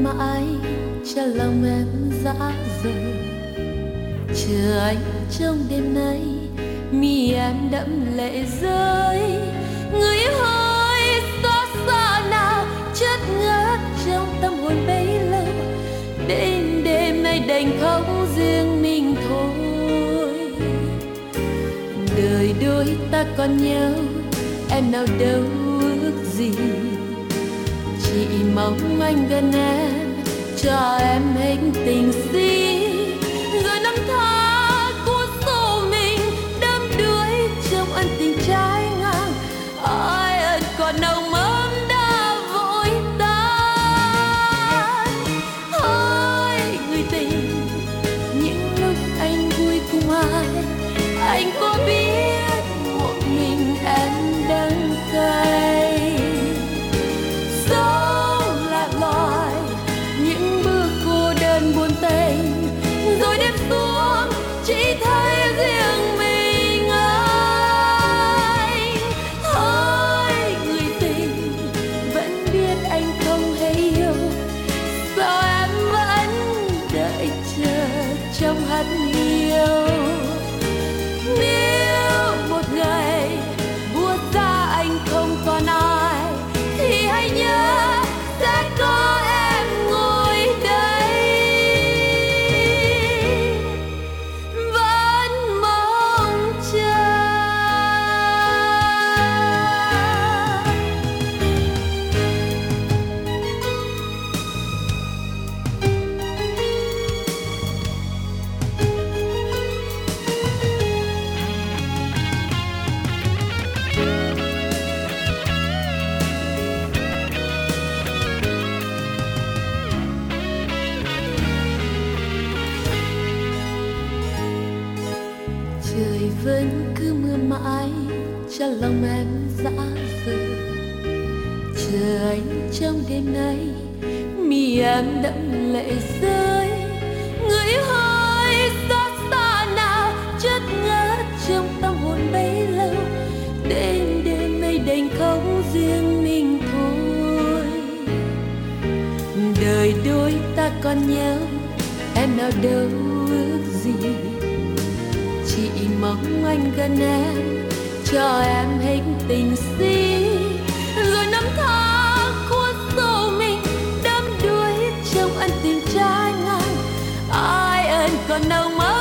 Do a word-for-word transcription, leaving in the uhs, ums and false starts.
mãi cho lòng em dã rời. Chờ anh trong đêm nay, mi em đẫm lệ rơi. Người yêu ơi, xót xa nào chất ngất trong tâm hồn bấy lâu. Đến đêm nay đành khóc riêng mình thôi. Đời đôi ta còn nhau, em nào đâu ước gì. Chỉ mong anh gần em, cho em hết tình si. Rồi năm tháng cuốn sâu mình, đắm đuối trong ân tình trái ngang. Ai ân còn nồng ấm đã vội tan. Ôi người tình, những lúc anh vui cùng ai, anh có biết một mình em đắng cay. Sống lạc loài những bước cô đơn buồn tênh, rồi đêm xuống chỉ thấy riêng mình anh. Thôi người tình, vẫn biết anh không hề yêu, sao em vẫn đợi chờ trong hắt hiu. Nếu một ngày buốt ra anh không còn ai, thì hãy nhớ sẽ có em ngồi đây, vẫn mong chờ. Trời vẫn cứ mưa mãi cho lòng em dã rời. Chờ anh trong đêm nay, mi em đẫm lệ rơi. Người yêu ơi, xót xa nào chất ngất trong tâm hồn bấy lâu. Đến đêm nay đành khóc riêng mình thôi. Đời đôi ta còn nhau, em nào đâu ước gì. Chỉ mong anh gần em, cho em hết tình si. Rồi năm tháng cuốn sâu mình, đắm đuối trong ân tình trái ngang. Ai ân còn nồng ấm